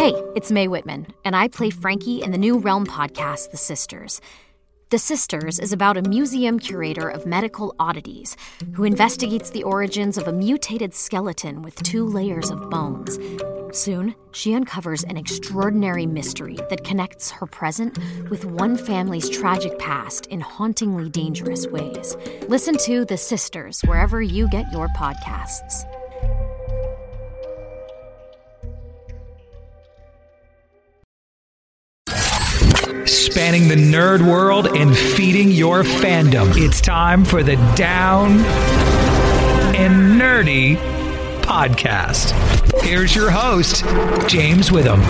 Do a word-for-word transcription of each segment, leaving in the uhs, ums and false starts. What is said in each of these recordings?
Hey, it's Mae Whitman, and I play Frankie in the new Realm podcast, The Sisters. The Sisters is about a museum curator of medical oddities who investigates the origins of a mutated skeleton with two layers of bones. Soon, she uncovers an extraordinary mystery that connects her present with one family's tragic past in hauntingly dangerous ways. Listen to The Sisters wherever you get your podcasts. Spanning the nerd world and feeding your fandom. It's time for the Down and Nerdy podcast. Here's your host, James Witham.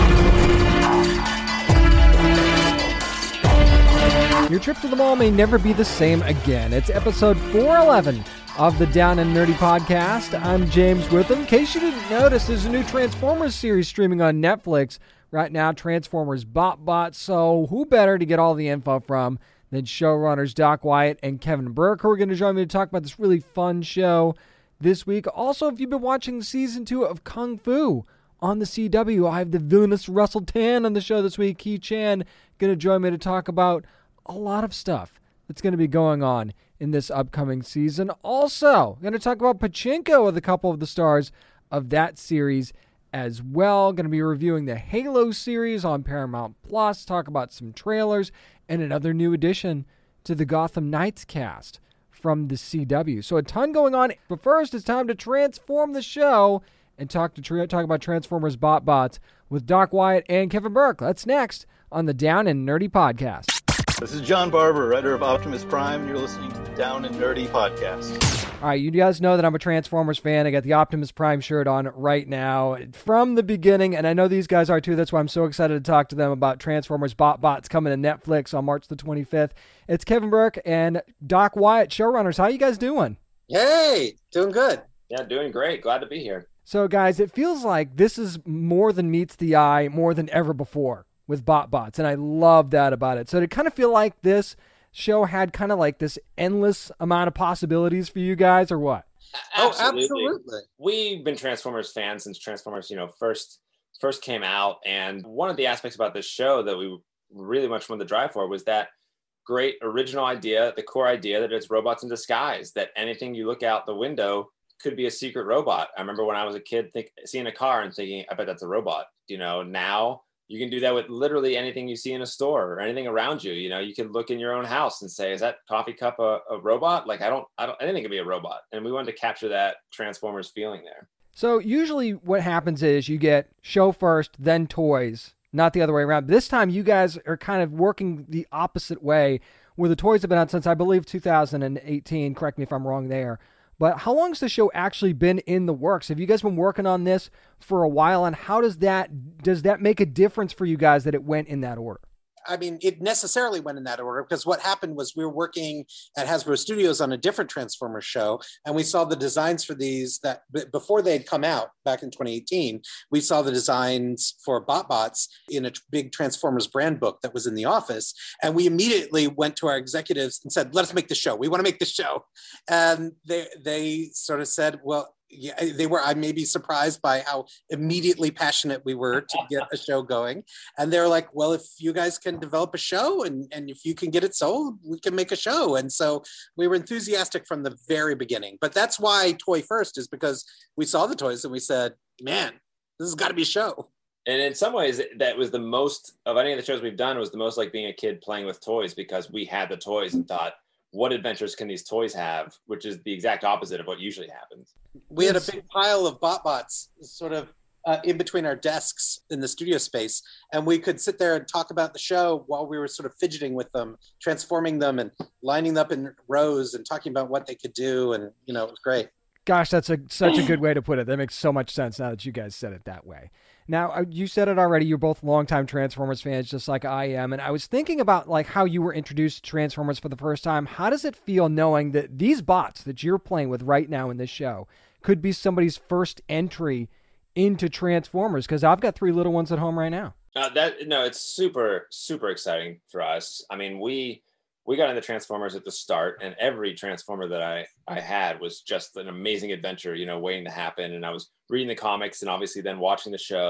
Your trip to the mall may never be the same again. It's episode four eleven of the Down and Nerdy podcast. I'm James Witham. In case you didn't notice, there's a new Transformers series streaming on Netflix right now, Transformers BotBots. So who better to get all the info from than showrunners Doc Wyatt and Kevin Burke, who are going to join me to talk about this really fun show this week. Also, if you've been watching season two of Kung Fu on the C W, I have the villainous Russell Tan on the show this week. Ki Chan going to join me to talk about a lot of stuff that's going to be going on in this upcoming season. Also, going to talk about Pachinko with a couple of the stars of that series as well. Going to be reviewing the Halo series on Paramount Plus, talk about some trailers, and another new addition to the Gotham Knights cast from the C W. So a ton going on. But first, it's time to transform the show and talk to tra- talk about Transformers BotBots with Doc Wyatt and Kevin Burke. That's next on the Down and Nerdy podcast. This is John Barber, writer of Optimus Prime, and you're listening to the Down and Nerdy podcast. All right, you guys know that I'm a Transformers fan. I got the Optimus Prime shirt on right now from the beginning, and I know these guys are too. That's why I'm so excited to talk to them about Transformers BotBots coming to Netflix on March the twenty-fifth. It's Kevin Burke and Doc Wyatt, showrunners. How you guys doing? Hey, doing good. Yeah, doing great. Glad to be here. So, guys, it feels like this is more than meets the eye, more than ever before with BotBots, and I love that about it. So to kind of feel like this show had kind of like this endless amount of possibilities for you guys, or what? Absolutely. Oh, absolutely. We've been Transformers fans since Transformers, you know, first first came out, and one of the aspects about this show that we really much wanted to drive for was that great original idea, the core idea that it's robots in disguise, that anything you look out the window could be a secret robot. I remember when I was a kid think, seeing a car and thinking, I bet that's a robot. You know, now you can do that with literally anything you see in a store or anything around you. You know, you can look in your own house and say, is that coffee cup a, a robot? Like, I don't, I don't, anything could be a robot. And we wanted to capture that Transformers feeling there. So usually what happens is you get show first, then toys, not the other way around. This time you guys are kind of working the opposite way, where the toys have been out since, I believe, two thousand eighteen. Correct me if I'm wrong there. But how long has the show actually been in the works? Have you guys been working on this for a while? And how does that does that make a difference for you guys that it went in that order? I mean, it necessarily went in that order because what happened was we were working at Hasbro Studios on a different Transformers show, and we saw the designs for these that before they had come out back in twenty eighteen. We saw the designs for BotBots in a big Transformers brand book that was in the office, and we immediately went to our executives and said, "Let us make the show. We want to make the show." And they they sort of said, "Well." Yeah, they were, I may be surprised by how immediately passionate we were to get a show going. And they're like, well, if you guys can develop a show and, and if you can get it sold, we can make a show. And so we were enthusiastic from the very beginning. But that's why Toy First is because we saw the toys and we said, man, this has got to be a show. And in some ways, that was the most of any of the shows we've done. It was the most like being a kid playing with toys because we had the toys and thought, what adventures can these toys have? Which is the exact opposite of what usually happens. We had a big pile of BotBots sort of uh, in between our desks in the studio space. And we could sit there and talk about the show while we were sort of fidgeting with them, transforming them and lining them up in rows and talking about what they could do. And, you know, it was great. Gosh, that's a, such a good way to put it. That makes so much sense now that you guys said it that way. Now, you said it already. You're both longtime Transformers fans, just like I am. And I was thinking about like how you were introduced to Transformers for the first time. How does it feel knowing that these bots that you're playing with right now in this show could be somebody's first entry into Transformers? Because I've got three little ones at home right now. Uh, that no, it's super, super exciting for us. I mean, we we got into Transformers at the start, and every Transformer that I, I had was just an amazing adventure, you know, waiting to happen. And I was reading the comics and obviously then watching the show.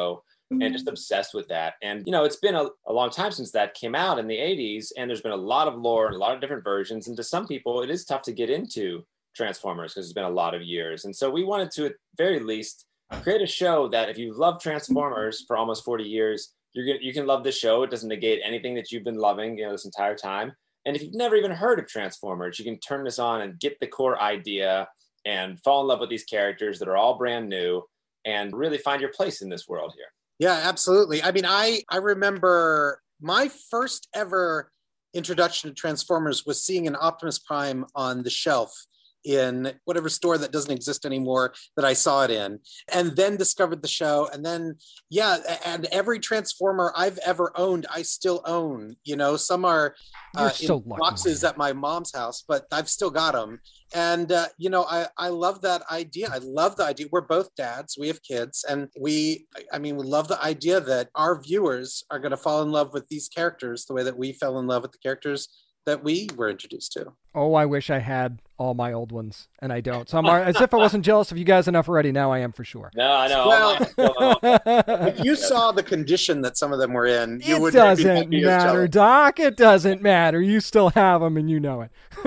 and just obsessed with that. And, you know, it's been a, a long time since that came out in the eighties, and there's been a lot of lore and a lot of different versions. And to some people, it is tough to get into Transformers because it's been a lot of years. And so we wanted to, at very least, create a show that if you love Transformers for almost forty years, you're gonna, you can love this show. It doesn't negate anything that you've been loving, you know, this entire time. And if you've never even heard of Transformers, you can turn this on and get the core idea and fall in love with these characters that are all brand new and really find your place in this world here. Yeah, absolutely. I mean, I, I remember my first ever introduction to Transformers was seeing an Optimus Prime on the shelf in whatever store that doesn't exist anymore that I saw it in, and then discovered the show. And then, yeah, and every Transformer I've ever owned, I still own. You know, some are uh, so in lucky, boxes man. at my mom's house, but I've still got them. And, uh, you know, I, I love that idea. I love the idea. We're both dads. We have kids. And we, I mean, we love the idea that our viewers are going to fall in love with these characters the way that we fell in love with the characters that we were introduced to. Oh, I wish I had all my old ones, and I don't. So I'm as if I wasn't jealous of you guys enough already. Now I am for sure. No, I know. Well, if you saw the condition that some of them were in, you it would doesn't be matter, Doc. It doesn't matter. You still have them, and you know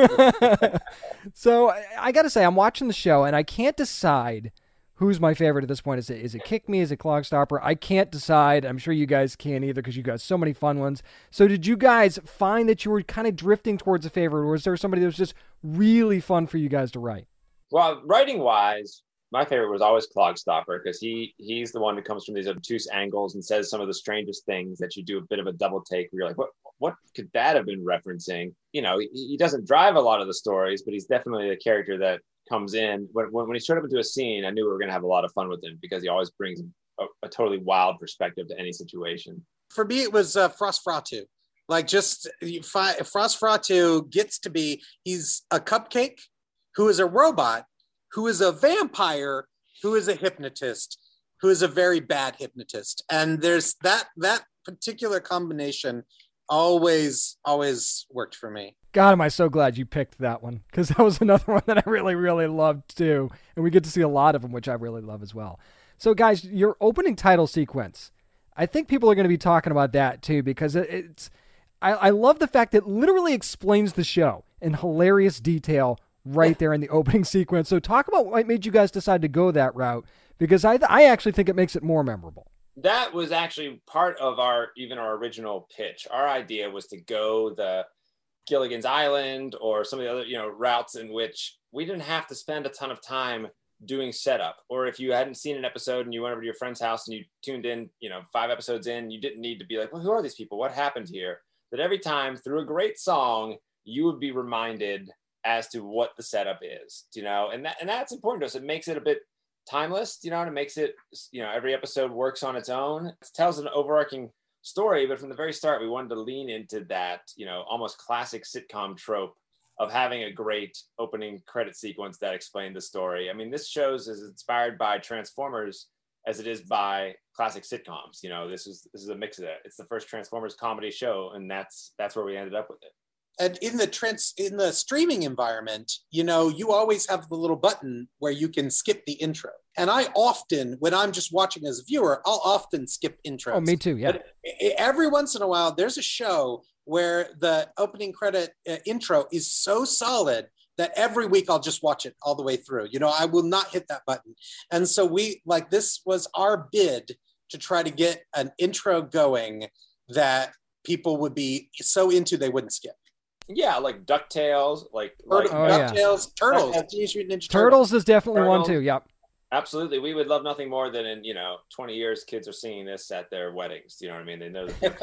it. So I, I got to say, I'm watching the show, and I can't decide who's my favorite at this point. Is it is it Kick Me? Is it Clogstopper? I can't decide. I'm sure you guys can't either because you got so many fun ones. So did you guys find that you were kind of drifting towards a favorite, or was there somebody that was just really fun for you guys to write? Well, writing wise, my favorite was always Clogstopper because he he's the one who comes from these obtuse angles and says some of the strangest things that you do a bit of a double take where you're like, what what could that have been referencing? You know, he, he doesn't drive a lot of the stories, but he's definitely a character that comes in. When, when he showed up into a scene, I knew we were going to have a lot of fun with him because he always brings a, a totally wild perspective to any situation. For me, it was uh, Frostfratu. Like just you find, Frostfratu gets to be, he's a cupcake who is a robot, who is a vampire, who is a hypnotist, who is a very bad hypnotist. And there's that, that particular combination always, always worked for me. God, am I so glad you picked that one, because that was another one that I really, really loved too. And we get to see a lot of them, which I really love as well. So guys, your opening title sequence, I think people are going to be talking about that too, because it's, I, I love the fact that it literally explains the show in hilarious detail right there in the opening sequence. So talk about what made you guys decide to go that route, because I, I actually think it makes it more memorable. That was actually part of our, even our original pitch. Our idea was to go the Gilligan's Island or some of the other, you know, routes in which we didn't have to spend a ton of time doing setup. Or if you hadn't seen an episode and you went over to your friend's house and you tuned in, you know, five episodes in, you didn't need to be like, well, who are these people? What happened here? That every time through a great song, you would be reminded as to what the setup is, you know, and that, and that's important to us. It makes it a bit timeless, you know, and it makes it, you know, every episode works on its own. It tells an overarching story, but from the very start, we wanted to lean into that, you know, almost classic sitcom trope of having a great opening credit sequence that explained the story. I mean, this show's as inspired by Transformers as it is by classic sitcoms. You know, this is this is a mix of that. It's the first Transformers comedy show, and that's that's where we ended up with it. And in the trans in the streaming environment, you know, you always have the little button where you can skip the intro. And I often, when I'm just watching as a viewer, I'll often skip intros. Oh, me too, yeah. But every once in a while, there's a show where the opening credit uh, intro is so solid that every week I'll just watch it all the way through. You know, I will not hit that button. And so we, like, this was our bid to try to get an intro going that people would be so into they wouldn't skip. Yeah, like DuckTales, like, like oh, DuckTales, yeah. Turtles, DuckTales. Teenage Mutant Ninja Turtles. Turtles is definitely Turtles. one too, yep. Absolutely. We would love nothing more than in, you know, twenty years, kids are singing this at their weddings. You know what I mean? They know the theme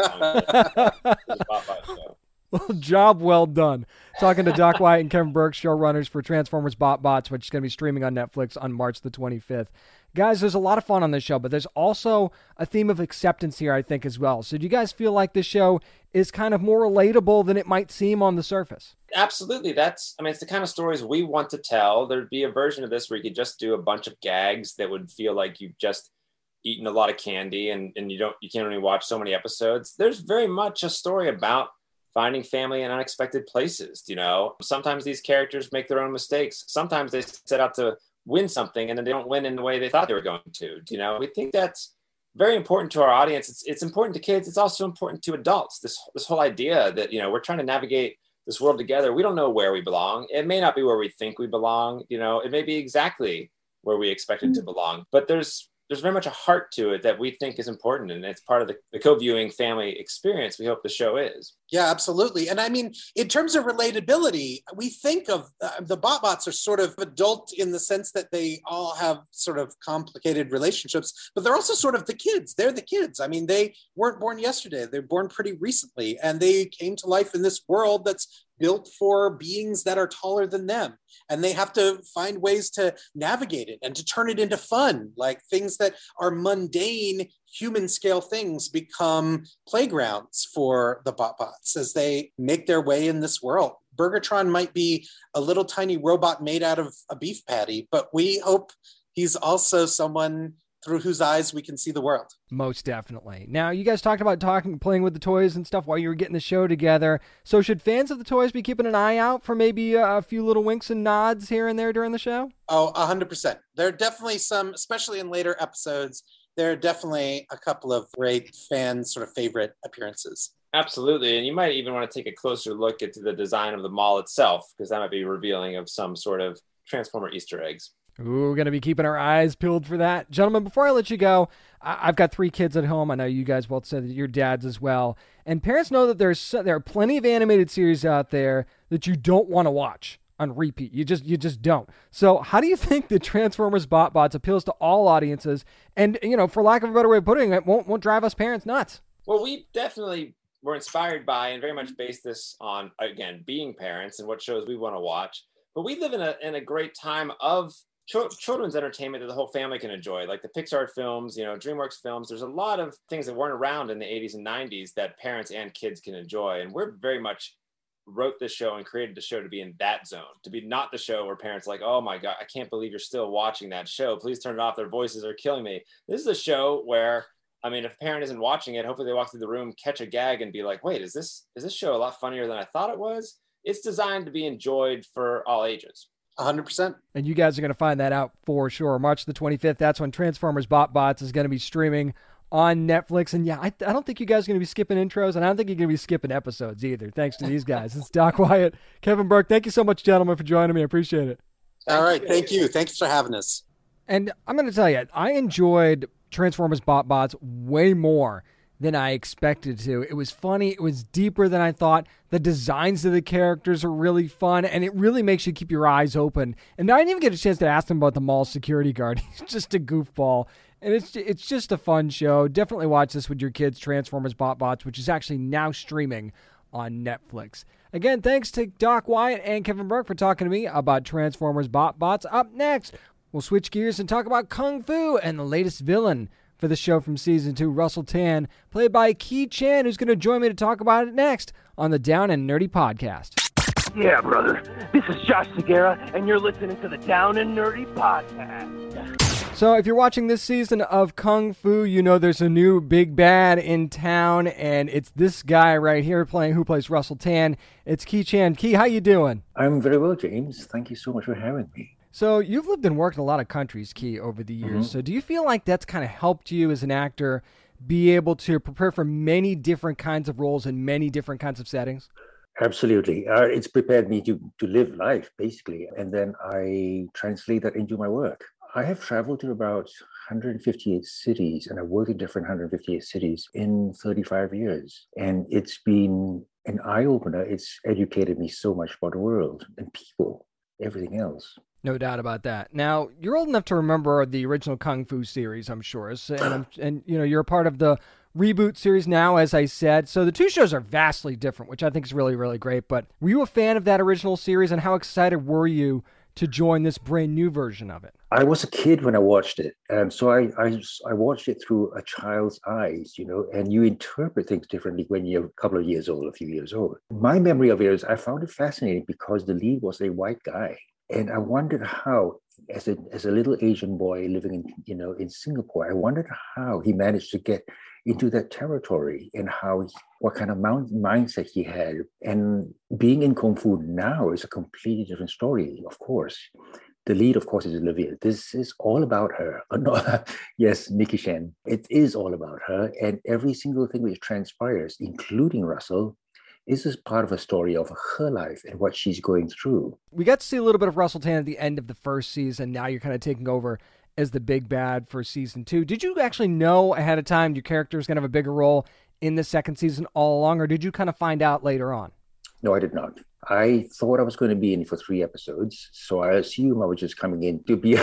song. Well, job well done. Talking to Doc White and Kevin Burke, showrunners for Transformers Bot Bots, which is going to be streaming on Netflix on March the twenty-fifth. Guys, there's a lot of fun on this show, but there's also a theme of acceptance here, I think, as well. So do you guys feel like this show is kind of more relatable than it might seem on the surface? Absolutely. That's, I mean, it's the kind of stories we want to tell. There'd be a version of this where you could just do a bunch of gags that would feel like you've just eaten a lot of candy and, and you don't, you can't only watch so many episodes. There's very much a story about finding family in unexpected places. You know, sometimes these characters make their own mistakes. Sometimes they set out to win something and then they don't win in the way they thought they were going to. You know, we think that's very important to our audience. It's it's important to kids. It's also important to adults. This this whole idea that, you know, we're trying to navigate this world together. We don't know where we belong. It may not be where we think we belong. You know, it may be exactly where we expected to belong. But there's there's very much a heart to it that we think is important, and it's part of the, the co-viewing family experience we hope the show is. Yeah, absolutely. And I mean, in terms of relatability, we think of uh, the BotBots are sort of adult in the sense that they all have sort of complicated relationships, but they're also sort of the kids. They're the kids. I mean, they weren't born yesterday. They're born pretty recently, and they came to life in this world that's built for beings that are taller than them. And they have to find ways to navigate it and to turn it into fun, like things that are mundane human scale things become playgrounds for the BotBots as they make their way in this world. Burgertron might be a little tiny robot made out of a beef patty, but we hope he's also someone through whose eyes we can see the world. Most definitely. Now, you guys talked about talking, playing with the toys and stuff while you were getting the show together. So should fans of the toys be keeping an eye out for maybe a, a few little winks and nods here and there during the show? Oh, one hundred percent. There are definitely some, especially in later episodes, there are definitely a couple of great fan sort of favorite appearances. Absolutely. And you might even want to take a closer look at the design of the mall itself, because that might be revealing of some sort of Transformer Easter eggs. Ooh, we're going to be keeping our eyes peeled for that. Gentlemen, before I let you go, I- I've got three kids at home. I know you guys both said that you're dads as well. And parents know that there's so, there are plenty of animated series out there that you don't want to watch on repeat. You just you just don't. So how do you think the Transformers BotBots appeals to all audiences? And, you know, for lack of a better way of putting it, won't, won't drive us parents nuts? Well, we definitely were inspired by and very much based this on, again, being parents and what shows we want to watch. But we live in a in a great time of children's entertainment that the whole family can enjoy, like the Pixar films, you know, DreamWorks films. There's a lot of things that weren't around in the eighties and nineties that parents and kids can enjoy. And we're very much wrote this show and created the show to be in that zone, to be not the show where parents are like, oh my God, I can't believe you're still watching that show. Please turn it off. Their voices are killing me. This is a show where, I mean, if a parent isn't watching it, hopefully they walk through the room, catch a gag and be like, wait, is this, is this show a lot funnier than I thought it was? It's designed to be enjoyed for all ages. one hundred percent. And you guys are going to find that out for sure. March the twenty-fifth, that's when Transformers BotBots is going to be streaming on Netflix. And yeah, I, I don't think you guys are going to be skipping intros, and I don't think you're going to be skipping episodes either, thanks to these guys. It's Doc Wyatt, Kevin Burke. Thank you so much, gentlemen, for joining me. I appreciate it. All right. Thank you. Thanks for having us. And I'm going to tell you, I enjoyed Transformers BotBots way more than I expected to. It was funny. It was deeper than I thought. The designs of the characters are really fun, and it really makes you keep your eyes open. And I didn't even get a chance to ask him about the mall security guard. He's just a goofball. And it's it's just a fun show. Definitely watch this with your kids, Transformers BotBots, which is actually now streaming on Netflix. Again, thanks to Doc Wyatt and Kevin Burke for talking to me about Transformers BotBots. Up next, we'll switch gears and talk about Kung Fu and the latest villain for the show from season two, Russell Tan, played by Ki Chan, who's going to join me to talk about it next on the Down and Nerdy podcast. Yeah, brother. This is Josh Segura, and you're listening to the Down and Nerdy podcast. So if you're watching this season of Kung Fu, you know there's a new big bad in town, and it's this guy right here playing who plays Russell Tan. It's Ki Chan. Ki, how you doing? I'm very well, James. Thank you so much for having me. So you've lived and worked in a lot of countries, Ki, over the years. Mm-hmm. So do you feel like that's kind of helped you as an actor be able to prepare for many different kinds of roles in many different kinds of settings? Absolutely. Uh, it's prepared me to, to live life, basically. And then I translate that into my work. I have traveled to about one hundred fifty-eight cities, and I worked in different one hundred fifty-eight cities in thirty-five years. And it's been an eye-opener. It's educated me so much about the world and people, everything else. No doubt about that. Now, you're old enough to remember the original Kung Fu series, I'm sure. And, I'm, and you know, you're a part of the reboot series now, as I said. So the two shows are vastly different, which I think is really, really great. But were you a fan of that original series, and how excited were you to join this brand new version of it? I was a kid when I watched it. Um, so I, I, I watched it through a child's eyes, you know, and you interpret things differently when you're a couple of years old, a few years old. My memory of it is I found it fascinating because the lead was a white guy. And I wondered how, as a as a little Asian boy living in, you know, in Singapore, I wondered how he managed to get into that territory and how, what kind of mount, mindset he had. And being in Kung Fu now is a completely different story, of course. The lead, of course, is Olivia. This is all about her. Oh, no, yes, Nikki Shen. It is all about her. And every single thing which transpires, including Russell, is this part of a story of her life and what she's going through. We got to see a little bit of Russell Tan at the end of the first season. Now you're kind of taking over as the big bad for season two. Did you actually know ahead of time your character is going to have a bigger role in the second season all along, or did you kind of find out later on? No, I did not. I thought I was going to be in for three episodes, so I assumed I was just coming in to be,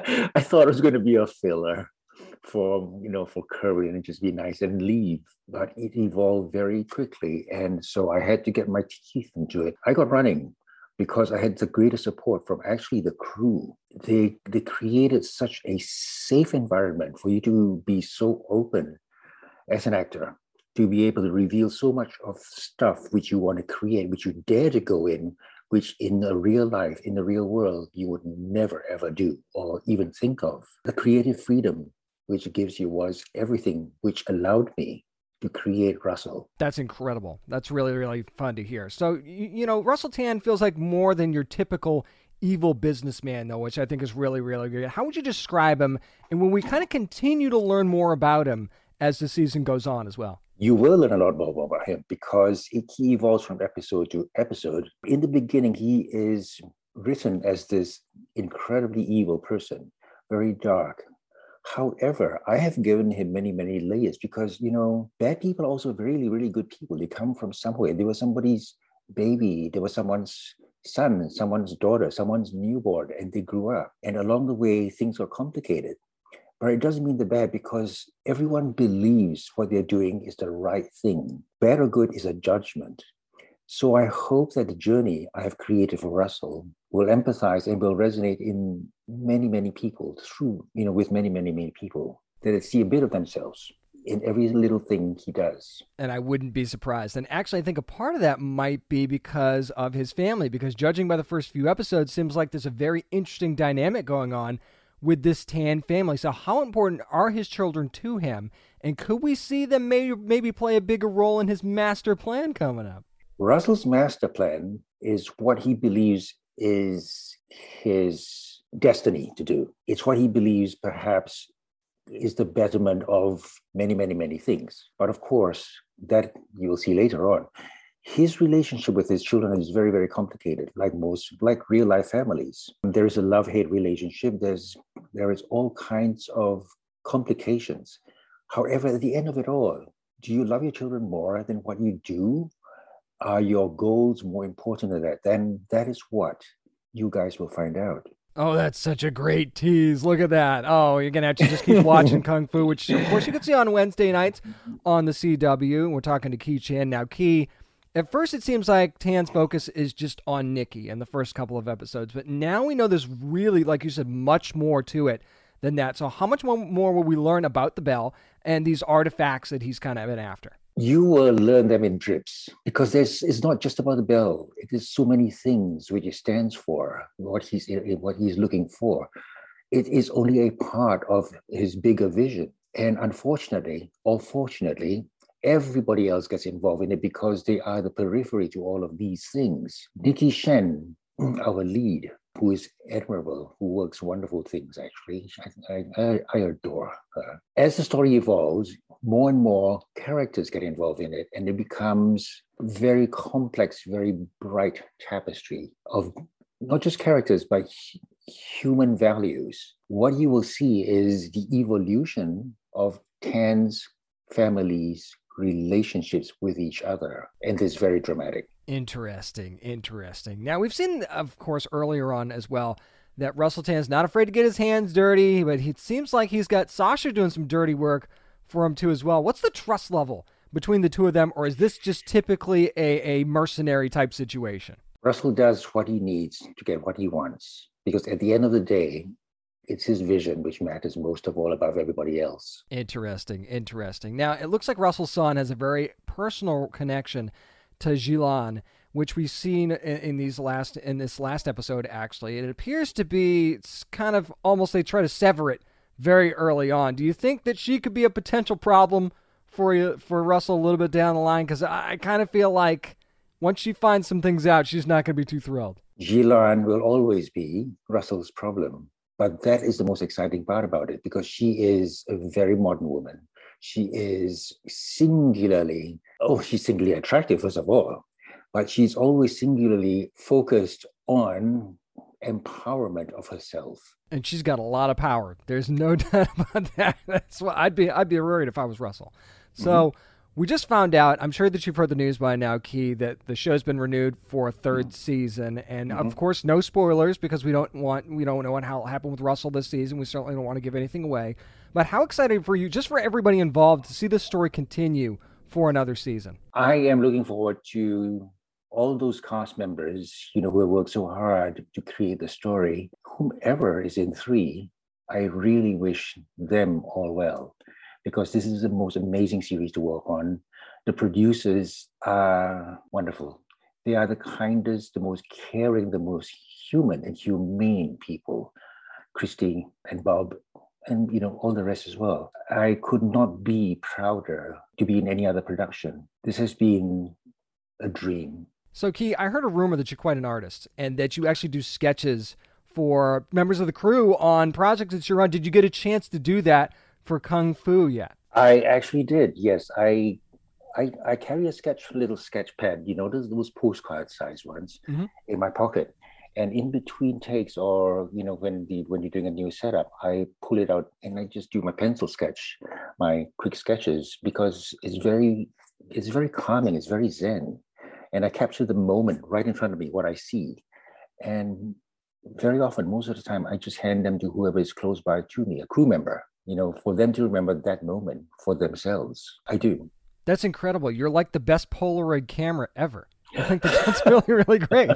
I thought it was going to be a filler for, you know, for Curry and just be nice and leave. But it evolved very quickly. And so I had to get my teeth into it. I got running because I had the greatest support from actually the crew. They, they created such a safe environment for you to be so open as an actor, to be able to reveal so much of stuff which you want to create, which you dare to go in, which in the real life, in the real world, you would never, ever do or even think of. The creative freedom which it gives you was everything which allowed me to create Russell. That's incredible. That's really, really fun to hear. So, you, you know, Russell Tan feels like more than your typical evil businessman, though, which I think is really, really good. How would you describe him? And when we kind of continue to learn more about him as the season goes on as well? You will learn a lot more about him because it, he evolves from episode to episode. In the beginning, he is written as this incredibly evil person, very dark. However, I have given him many, many layers because, you know, bad people are also really, really good people. They come from somewhere. They were somebody's baby. They were someone's son, someone's daughter, someone's newborn, and they grew up. And along the way, things are complicated. But it doesn't mean they're bad because everyone believes what they're doing is the right thing. Bad or good is a judgment. So I hope that the journey I have created for Russell will empathize and will resonate in many, many people through, you know, with many, many, many people that they see a bit of themselves in every little thing he does. And I wouldn't be surprised. And actually, I think a part of that might be because of his family, because judging by the first few episodes, seems like there's a very interesting dynamic going on with this Tan family. So how important are his children to him? And could we see them maybe, maybe play a bigger role in his master plan coming up? Russell's master plan is what he believes is his destiny to do. It's what he believes perhaps is the betterment of many, many, many things. But of course, that you'll see later on. His relationship with his children is very, very complicated, like most, like real life families. There is a love-hate relationship. There's, there is all kinds of complications. However, at the end of it all, do you love your children more than what you do? Are your goals more important than that? Then that is what you guys will find out. Oh, that's such a great tease. Look at that. Oh, you're going to have to just keep watching Kung Fu, which, of course, you can see on Wednesday nights on the C W. We're talking to Ke Chan. Now, Ke, at first it seems like Tan's focus is just on Nikki in the first couple of episodes, but now we know there's really, like you said, much more to it than that. So how much more, more will we learn about the bell and these artifacts that he's kind of been after? You will learn them in drips because there's, it's not just about the bell. It is so many things which it stands for, what he's, what he's looking for. It is only a part of his bigger vision. And unfortunately, or fortunately, everybody else gets involved in it because they are the periphery to all of these things. Nikki Shen, our lead, who is admirable, who works wonderful things, actually. I, I, I adore her. As the story evolves, more and more characters get involved in it, and it becomes very complex, very bright tapestry of not just characters, but human values. What you will see is the evolution of Tan's family's relationships with each other, and it's very dramatic. Interesting, interesting. Now, we've seen, of course, earlier on as well, that Russell Tan is not afraid to get his hands dirty, but it seems like he's got Sasha doing some dirty work for him too as well. What's the trust level between the two of them, or is this just typically a, a mercenary type situation? Russell does what he needs to get what he wants, because at the end of the day, it's his vision which matters most of all above everybody else. Interesting, interesting. Now, it looks like Russell's son has a very personal connection to Jilan, which we've seen in, in these last in this last episode, actually. It appears to be it's kind of almost they try to sever it very early on. Do you think that she could be a potential problem for you, for Russell a little bit down the line? Because I, I kind of feel like once she finds some things out, she's not going to be too thrilled. Jilan will always be Russell's problem. But that is the most exciting part about it, because she is a very modern woman. She is singularly, oh, she's singularly attractive, first of all, but she's always singularly focused on empowerment of herself. And she's got a lot of power. There's no doubt about that. That's what I'd be I'd be worried if I was Russell. So mm-hmm. we just found out, I'm sure that you've heard the news by now, Key, that the show's been renewed for a third mm-hmm. season. And mm-hmm. of course, no spoilers, because we don't want we don't know what how happened with Russell this season. We certainly don't want to give anything away. But how excited for you, just for everybody involved, to see this story continue for another season? I am looking forward to all those cast members, you know, who have worked so hard to create the story. Whomever is in three, I really wish them all well, because this is the most amazing series to work on. The producers are wonderful. They are the kindest, the most caring, the most human and humane people. Christy and Bob, and you know, all the rest as well. I could not be prouder to be in any other production. This has been a dream. So, Key, I heard a rumor that you're quite an artist and that you actually do sketches for members of the crew on projects that you're on. Did you get a chance to do that for Kung Fu yet? I actually did, yes. I I, I carry a sketch, little sketch pad, you know, those, those postcard size ones mm-hmm. in my pocket. And in between takes, or, you know, when the when you're doing a new setup, I pull it out and I just do my pencil sketch, my quick sketches, because it's very, it's very calming, it's very zen. And I capture the moment right in front of me, what I see. And very often, most of the time, I just hand them to whoever is close by to me, a crew member, you know, for them to remember that moment for themselves. I do. That's incredible. You're like the best Polaroid camera ever. I think that that's really, really great.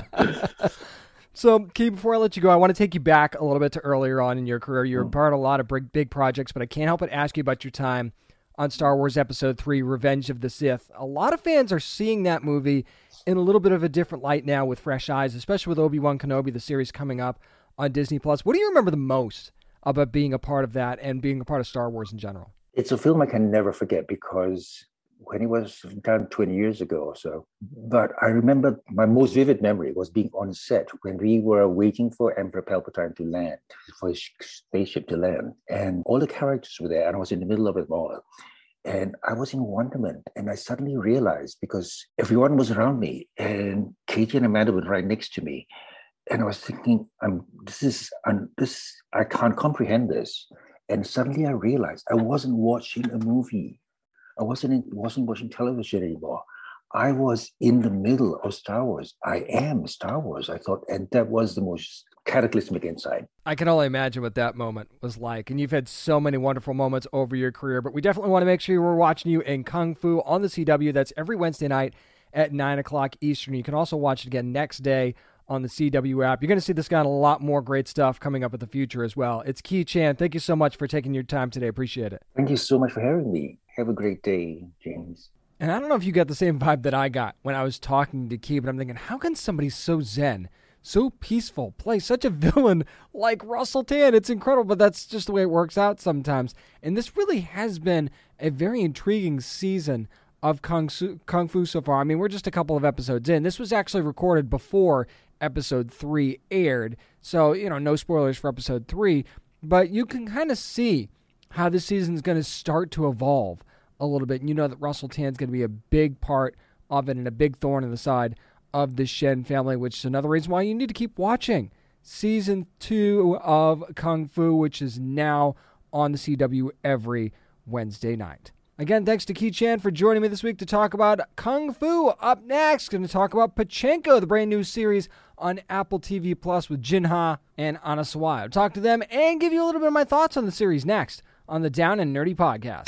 So, Key, before I let you go, I want to take you back a little bit to earlier on in your career. You were mm. part of a lot of big, big projects, but I can't help but ask you about your time on Star Wars Episode three, Revenge of the Sith. A lot of fans are seeing that movie in a little bit of a different light now with fresh eyes, especially with Obi-Wan Kenobi, the series coming up on Disney Plus. What do you remember the most about being a part of that and being a part of Star Wars in general? It's a film I can never forget, because when it was done twenty years ago or so, but I remember my most vivid memory was being on set when we were waiting for Emperor Palpatine to land, for his spaceship to land. And all the characters were there, and I was in the middle of it all. And I was in wonderment, and I suddenly realized, because everyone was around me, and Katie and Amanda were right next to me, and I was thinking, "I'm this is I'm, this I can't comprehend this." And suddenly I realized I wasn't watching a movie. I wasn't in, wasn't watching television anymore. I was in the middle of Star Wars. I am Star Wars, I thought, and that was the most cataclysmic insight. I can only imagine what that moment was like. And you've had so many wonderful moments over your career, but we definitely want to make sure we're watching you in Kung Fu on the C W. That's every Wednesday night at nine o'clock Eastern. You can also watch it again next day on the C W app. You're going to see this guy on a lot more great stuff coming up in the future as well. It's Key Chan. Thank you so much for taking your time today. Appreciate it. Thank you so much for having me. Have a great day, James. And I don't know if you got the same vibe that I got when I was talking to Key, but I'm thinking, how can somebody so zen, so peaceful, play such a villain like Russell Tan? It's incredible, but that's just the way it works out sometimes. And this really has been a very intriguing season of Kung, Su- Kung Fu so far. I mean, we're just a couple of episodes in. This was actually recorded before episode three aired. So, you know, no spoilers for episode three, but you can kind of see how this season's going to start to evolve a little bit. And you know that Russell Tan's going to be a big part of it and a big thorn in the side of the Shen family, which is another reason why you need to keep watching season two of Kung Fu, which is now on the C W every Wednesday night. Again, thanks to Key Chan for joining me this week to talk about Kung Fu. Up next, going to talk about Pachinko, the brand new series on Apple T V Plus with Jin Ha and Anna Sawai. I'll talk to them and give you a little bit of my thoughts on the series next on the Down and Nerdy podcast.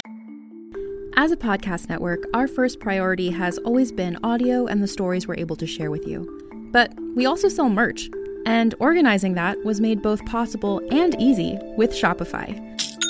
As a podcast network, our first priority has always been audio and the stories we're able to share with you. But we also sell merch, and organizing that was made both possible and easy with Shopify.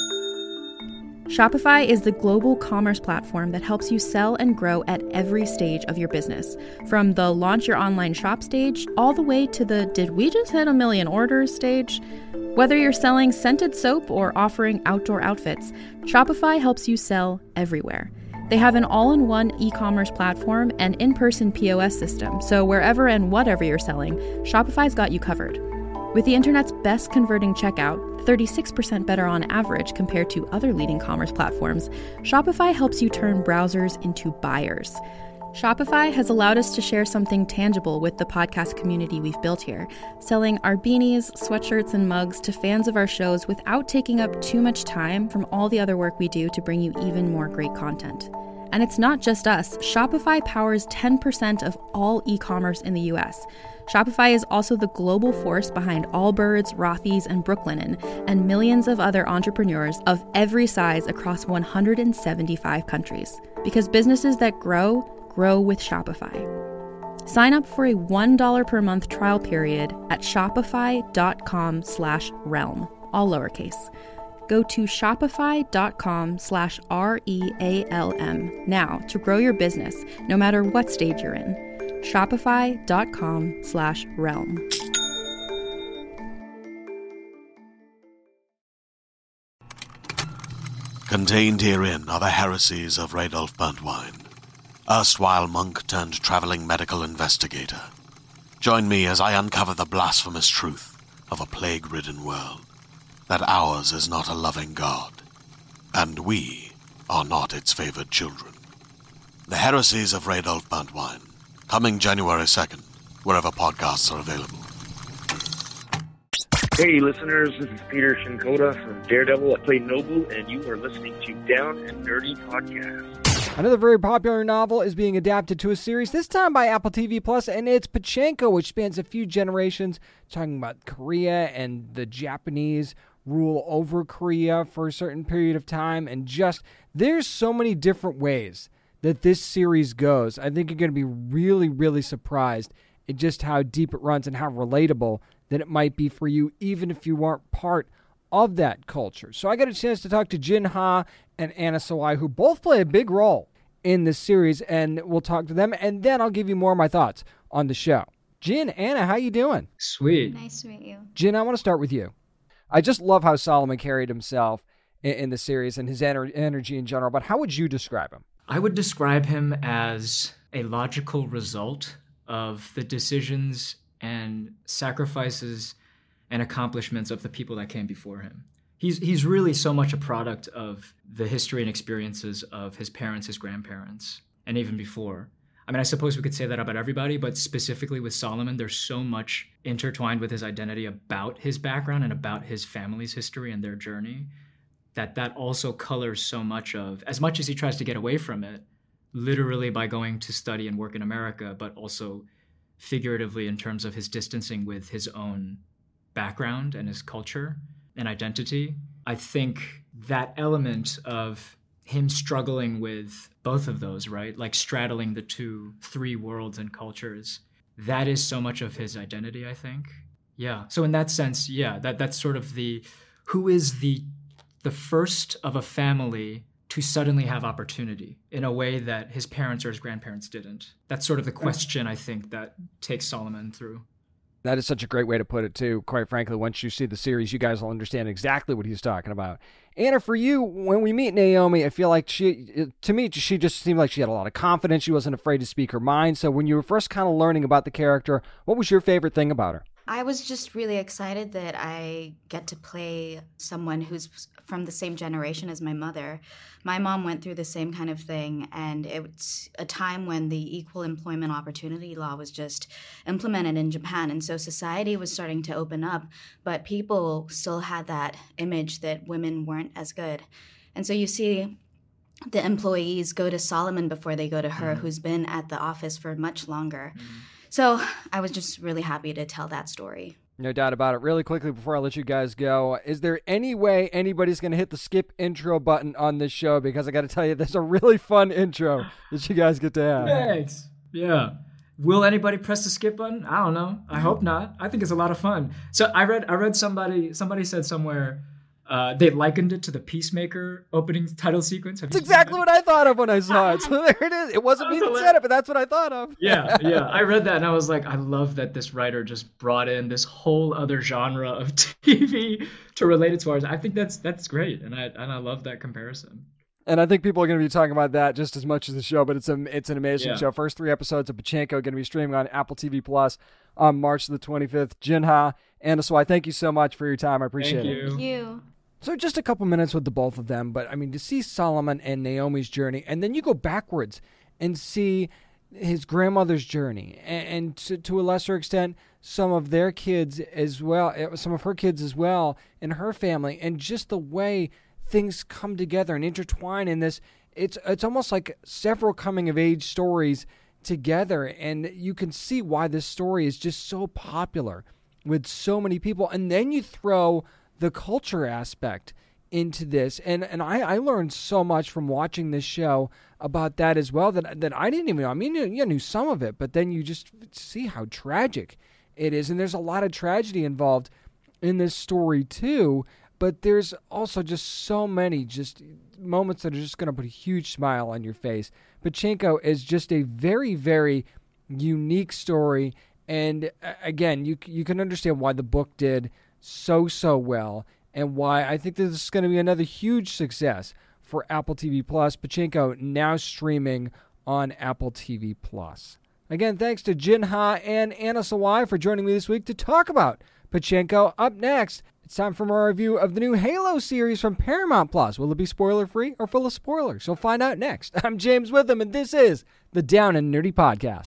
Shopify is the global commerce platform that helps you sell and grow at every stage of your business, from the launch your online shop stage all the way to the did we just hit a million orders stage. Whether you're selling scented soap or offering outdoor outfits, Shopify helps you sell everywhere. They have an all-in-one e-commerce platform and in-person P O S system, so wherever and whatever you're selling, Shopify's got you covered. With the internet's best converting checkout, thirty-six percent better on average compared to other leading commerce platforms, Shopify helps you turn browsers into buyers. Shopify has allowed us to share something tangible with the podcast community we've built here, selling our beanies, sweatshirts, and mugs to fans of our shows without taking up too much time from all the other work we do to bring you even more great content. And it's not just us. Shopify powers ten percent of all e-commerce in the U S. Shopify is also the global force behind Allbirds, Rothy's, and Brooklinen, and millions of other entrepreneurs of every size across one hundred seventy-five countries. Because businesses that grow, grow with Shopify. Sign up for a one dollar per month trial period at shopify.com slash realm, all lowercase. Go to shopify.com slash R-E-A-L-M now to grow your business, no matter what stage you're in. Shopify.com slash realm. Contained herein are the heresies of Radolf Burntwine, erstwhile monk turned traveling medical investigator. Join me as I uncover the blasphemous truth of a plague-ridden world, that ours is not a loving God, and we are not its favored children. The heresies of Radolf Burntwine, coming January second, wherever podcasts are available. Hey listeners, this is Peter Shinkota from Daredevil. I play Noble, and you are listening to Down and Nerdy Podcast. Another very popular novel is being adapted to a series, this time by Apple T V Plus, and it's Pachinko, which spans a few generations, talking about Korea and the Japanese rule over Korea for a certain period of time, and just, there's so many different ways that this series goes. I think you're going to be really, really surprised at just how deep it runs and how relatable that it might be for you, even if you weren't part of that culture. So I got a chance to talk to Jin Ha and Anna Sawai, who both play a big role in this series, and we'll talk to them, and then I'll give you more of my thoughts on the show. Jin, Anna, how you doing? Sweet. Nice to meet you. Jin, I want to start with you. I just love how Solomon carried himself in, in the series and his ener- energy in general, but how would you describe him? I would describe him as a logical result of the decisions and sacrifices and accomplishments of the people that came before him. He's he's really so much a product of the history and experiences of his parents, his grandparents, and even before. I mean, I suppose we could say that about everybody, but specifically with Solomon, there's so much intertwined with his identity about his background and about his family's history and their journey that that also colors so much of, as much as he tries to get away from it, literally by going to study and work in America, but also figuratively in terms of his distancing with his own background and his culture and identity. I think that element of him struggling with both of those, right? Like straddling the two, three worlds and cultures, that is so much of his identity, I think. Yeah. So in that sense, yeah, that that's sort of the, who is the the first of a family to suddenly have opportunity in a way that his parents or his grandparents didn't. That's sort of the question, I think, that takes Solomon through. That is such a great way to put it, too. Quite frankly, once you see the series, you guys will understand exactly what he's talking about. Anna, for you, when we meet Naomi, I feel like she, to me, she just seemed like she had a lot of confidence. She wasn't afraid to speak her mind. So when you were first kind of learning about the character, what was your favorite thing about her? I was just really excited that I get to play someone who's from the same generation as my mother. My mom went through the same kind of thing, and it's a time when the equal employment opportunity law was just implemented in Japan, and so society was starting to open up, but people still had that image that women weren't as good. And so you see the employees go to Solomon before they go to her, mm-hmm. who's been at the office for much longer. Mm-hmm. So I was just really happy to tell that story. No doubt about it. Really quickly before I let you guys go, is there any way anybody's going to hit the skip intro button on this show? Because I got to tell you, there's a really fun intro that you guys get to have. Thanks. Yeah. Will anybody press the skip button? I don't know. I hope not. I think it's a lot of fun. So I read I read somebody somebody said somewhere uh, they likened it to the Peacemaker opening title sequence. That's exactly what I thought of when I saw it. So there it is. It wasn't me that said it, but that's what I thought of. Yeah, yeah. I read that and I was like, I love that this writer just brought in this whole other genre of T V to relate it to ours. I think that's that's great, and I and I love that comparison. And I think people are going to be talking about that just as much as the show, but it's a, it's an amazing Yeah. show. First three episodes of Pachinko going to be streaming on Apple T V Plus on March the twenty-fifth. Jinha, Anna Sawai, thank you so much for your time. I appreciate Thank it. you. Thank you. So just a couple minutes with the both of them, but I mean, to see Solomon and Naomi's journey, and then you go backwards and see his grandmother's journey, and, and to, to a lesser extent, some of their kids as well, some of her kids as well, and her family, and just the way things come together and intertwine in this. It's it's almost like several coming-of-age stories together, and you can see why this story is just so popular with so many people. And then you throw the culture aspect into this, and and I, I learned so much from watching this show about that as well that that I didn't even know. I mean, you, you knew some of it, but then you just see how tragic it is, and there's a lot of tragedy involved in this story too. But there's also just so many just moments that are just going to put a huge smile on your face. Pachinko is just a very, very unique story. And uh, again, you you can understand why the book did so, so well, and why I think this is going to be another huge success for Apple T V Plus. Pachinko now streaming on Apple T V Plus. Again, thanks to Jinha and Anna Sawai for joining me this week to talk about Pachinko. Up next, it's time for my review of the new Halo series from Paramount Plus. Will it be spoiler-free or full of spoilers? You'll find out next. I'm James Witham, and this is the Down and Nerdy Podcast.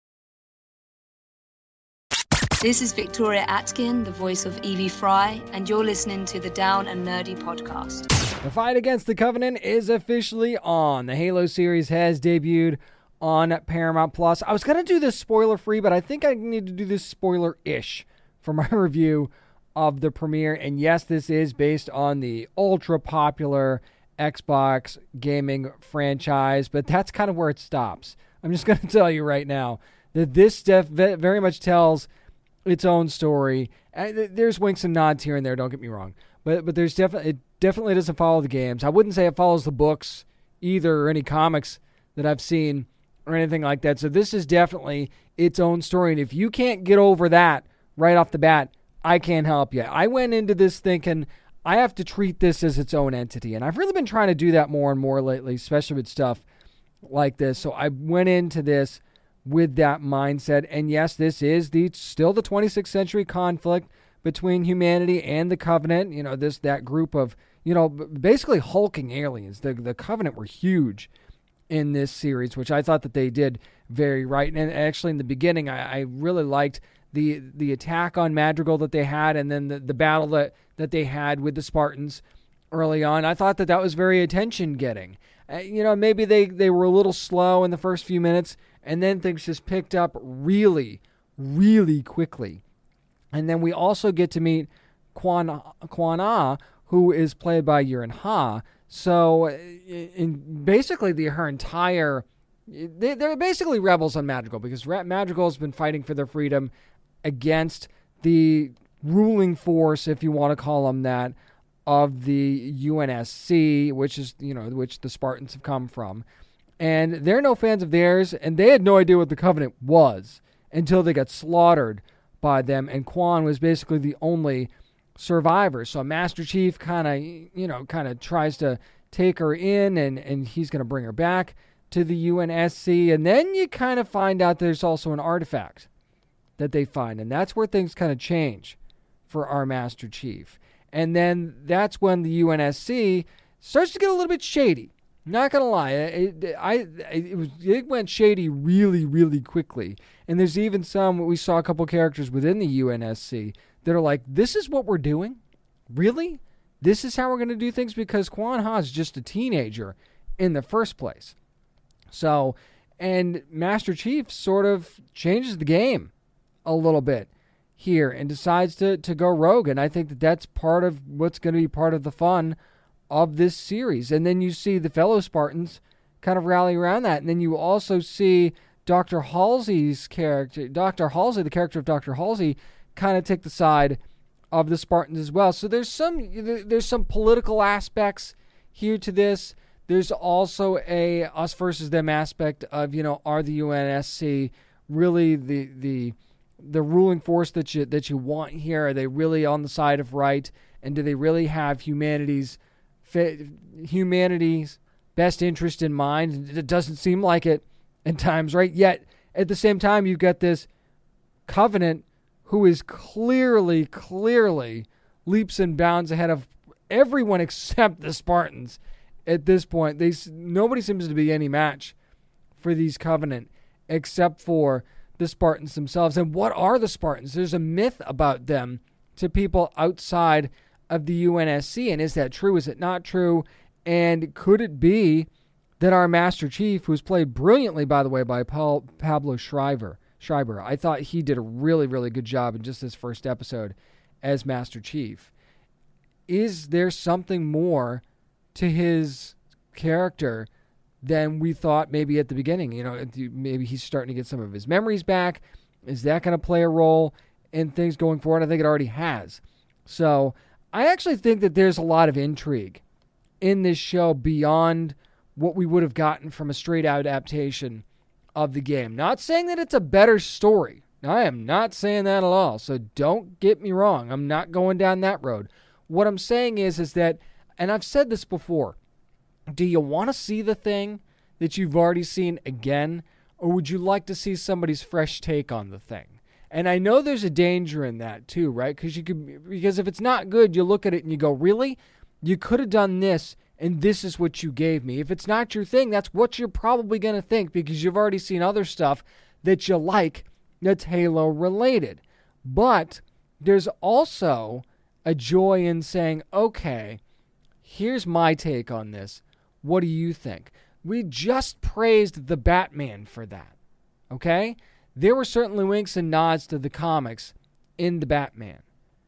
This is Victoria Atkin, the voice of Evie Fry, and you're listening to the Down and Nerdy Podcast. The fight against the Covenant is officially on. The Halo series has debuted on Paramount Plus. I was going to do this spoiler-free, but I think I need to do this spoiler-ish for my review of the premiere. And yes, this is based on the ultra-popular Xbox gaming franchise, but that's kind of where it stops. I'm just going to tell you right now that this stuff very much tells its own story. There's winks and nods here and there, don't get me wrong, but but there's definitely it definitely doesn't follow the games. I wouldn't say it follows the books either, or any comics that I've seen or anything like that. So this is definitely its own story, and if you can't get over that right off the bat, I can't help you. I went into this thinking I have to treat this as its own entity, and I've really been trying to do that more and more lately, especially with stuff like this. So I went into this with that mindset, and yes, this is the still the twenty-sixth century conflict between humanity and the Covenant. You know, this that group of, you know, basically hulking aliens. The the Covenant were huge in this series, which I thought that they did very right. And actually, in the beginning, I, I really liked the the attack on Madrigal that they had, and then the, the battle that, that they had with the Spartans early on. I thought that that was very attention-getting. Uh, you know, maybe they, they were a little slow in the first few minutes, and then things just picked up really, really quickly. And then we also get to meet Quan, Quan Ah, who is played by Yurin Ha. So, in basically, the her entire... They, they're basically rebels on Madrigal, because Madrigal has been fighting for their freedom against the ruling force, if you want to call them that, of the U N S C, which is, you know, which the Spartans have come from. And they're no fans of theirs, and they had no idea what the Covenant was until they got slaughtered by them, and Quan was basically the only survivor. So Master Chief kind of, you know, kind of tries to take her in, and, and he's going to bring her back to the U N S C, and then you kind of find out there's also an artifact that they find, and that's where things kind of change for our Master Chief. And then that's when the U N S C starts to get a little bit shady. Not gonna lie, it, I it was it went shady really, really quickly. And there's even some, we saw a couple characters within the U N S C that are like, "This is what we're doing? Really? This is how we're gonna do things?" Because Quan Ha is just a teenager in the first place. So, and Master Chief sort of changes the game a little bit here and decides to, to go rogue. And I think that that's part of what's going to be part of the fun of this series. And then you see the fellow Spartans kind of rally around that. And then you also see Doctor Halsey's character, Doctor Halsey, the character of Doctor Halsey, kind of take the side of the Spartans as well. So there's some there's some political aspects here to this. There's also a us versus them aspect of, you know, are the U N S C really the the the ruling force that you that you want here? Are they really on the side of right? And do they really have humanity's humanity's best interest in mind. It doesn't seem like it at times, right? Yet, at the same time, you've got this Covenant who is clearly, clearly leaps and bounds ahead of everyone except the Spartans at this point. They Nobody seems to be any match for these Covenant except for the Spartans themselves. And what are the Spartans? There's a myth about them to people outside of the U N S C. And is that true? Is it not true? And could it be that our Master Chief, who's played brilliantly, by the way, by Paul, Pablo Schreiber, Schreiber, I thought he did a really, really good job in just this first episode as Master Chief. Is there something more to his character than we thought maybe at the beginning? You know, maybe he's starting to get some of his memories back. Is that going to play a role in things going forward? I think it already has. So I actually think that there's a lot of intrigue in this show beyond what we would have gotten from a straight adaptation of the game. Not saying that it's a better story. I am not saying that at all. So don't get me wrong. I'm not going down that road. What I'm saying is, is that, and I've said this before, do you want to see the thing that you've already seen again, or would you like to see somebody's fresh take on the thing? And I know there's a danger in that too, right? Because you could, because if it's not good, you look at it and you go, really? You could have done this, and this is what you gave me. If it's not your thing, that's what you're probably going to think, because you've already seen other stuff that you like that's Halo related. But there's also a joy in saying, okay, here's my take on this. What do you think? We just praised the Batman for that, okay? There were certainly winks and nods to the comics in the Batman,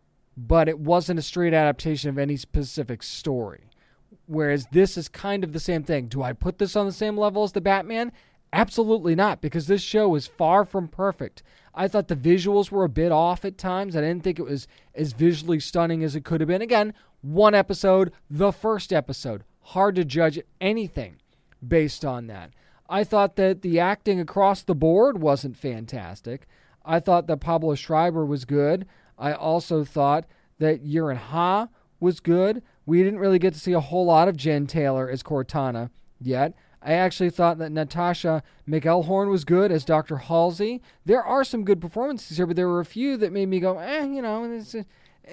but it wasn't a straight adaptation of any specific story. Whereas this is kind of the same thing. Do I put this on the same level as the Batman? Absolutely not, because this show is far from perfect. I thought the visuals were a bit off at times. I didn't think it was as visually stunning as it could have been. Again, one episode, the first episode. Hard to judge anything based on that. I thought that the acting across the board wasn't fantastic. I thought that Pablo Schreiber was good. I also thought that Yurin Ha was good. We didn't really get to see a whole lot of Jen Taylor as Cortana yet. I actually thought that Natasha McElhorn was good as Doctor Halsey. There are some good performances here, but there were a few that made me go, eh, you know, and, it's,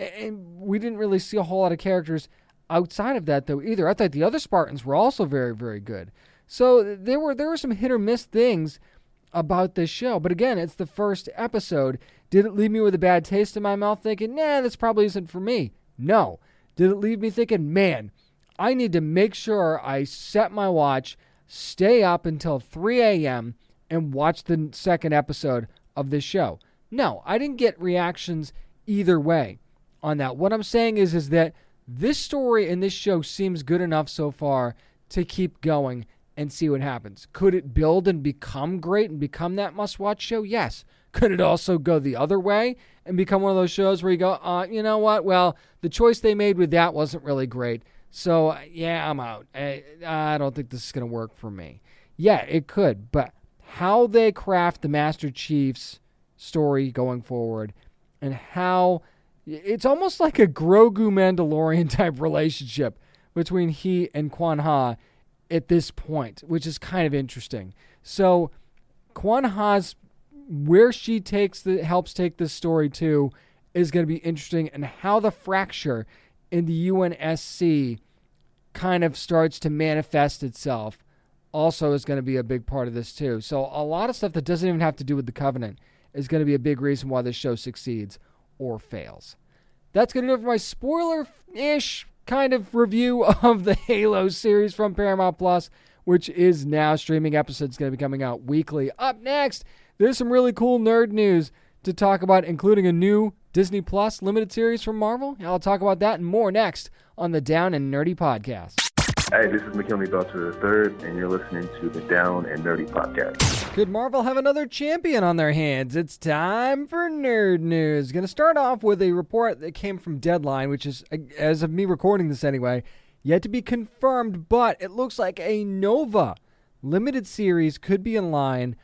and we didn't really see a whole lot of characters outside of that, though, either. I thought the other Spartans were also very, very good. So there were there were some hit or miss things about this show. But again, it's the first episode. Did it leave me with a bad taste in my mouth thinking, nah, this probably isn't for me? No. Did it leave me thinking, man, I need to make sure I set my watch, stay up until three a.m. and watch the second episode of this show? No, I didn't get reactions either way on that. What I'm saying is, is that this story and this show seems good enough so far to keep going and see what happens. Could it build and become great and become that must-watch show? Yes. Could it also go the other way and become one of those shows where you go, uh, you know what? Well, the choice they made with that wasn't really great. So, yeah, I'm out. I, I don't think this is going to work for me. Yeah, it could. But how they craft the Master Chief's story going forward and how it's almost like a Grogu Mandalorian type relationship between he and Kwan Ha at this point, which is kind of interesting. So Kwan Ha's, where she takes the helps take this story to is going to be interesting, and how the fracture in the U N S C kind of starts to manifest itself also is going to be a big part of this too. So a lot of stuff that doesn't even have to do with the Covenant is going to be a big reason why this show succeeds or fails. That's going to do it for my spoiler-ish kind of review of the Halo series from Paramount Plus, which is now streaming. Episodes going to be coming out weekly. Up next, there's some really cool nerd news to talk about, including a new Disney Plus limited series from Marvel. I'll talk about that and more next on the Down and Nerdy Podcast. Hey, this is McKinley Belcher the third, and you're listening to the Down and Nerdy Podcast. Could Marvel have another champion on their hands? It's time for nerd news. Going to start off with a report that came from Deadline, which is, as of me recording this anyway, yet to be confirmed, but it looks like a Nova limited series could be in line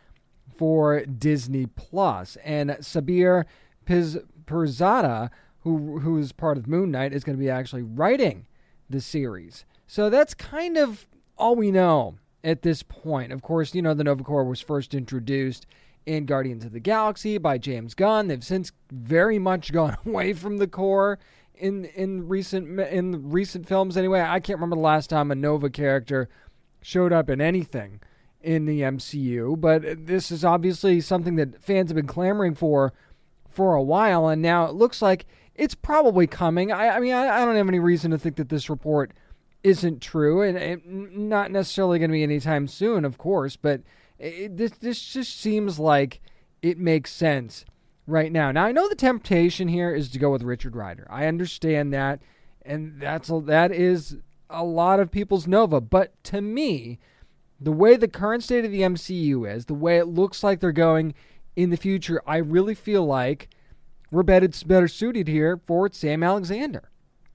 for Disney Plus. And Sabir Piz- Pirzada, who who is part of Moon Knight, is going to be actually writing the series. So that's kind of all we know at this point. Of course, you know, the Nova Corps was first introduced in Guardians of the Galaxy by James Gunn. They've since very much gone away from the Corps in in recent in recent films anyway. I can't remember the last time a Nova character showed up in anything in the M C U, but this is obviously something that fans have been clamoring for for a while, and now it looks like it's probably coming. I, I mean, I, I don't have any reason to think that this report isn't true, and it, not necessarily going to be anytime soon, of course, but it, this this just seems like it makes sense right now. Now, I know the temptation here is to go with Richard Rider. I understand that, and that's a, that is a lot of people's Nova, but to me, the way the current state of the M C U is, the way it looks like they're going in the future, I really feel like we're better, better suited here for Sam Alexander.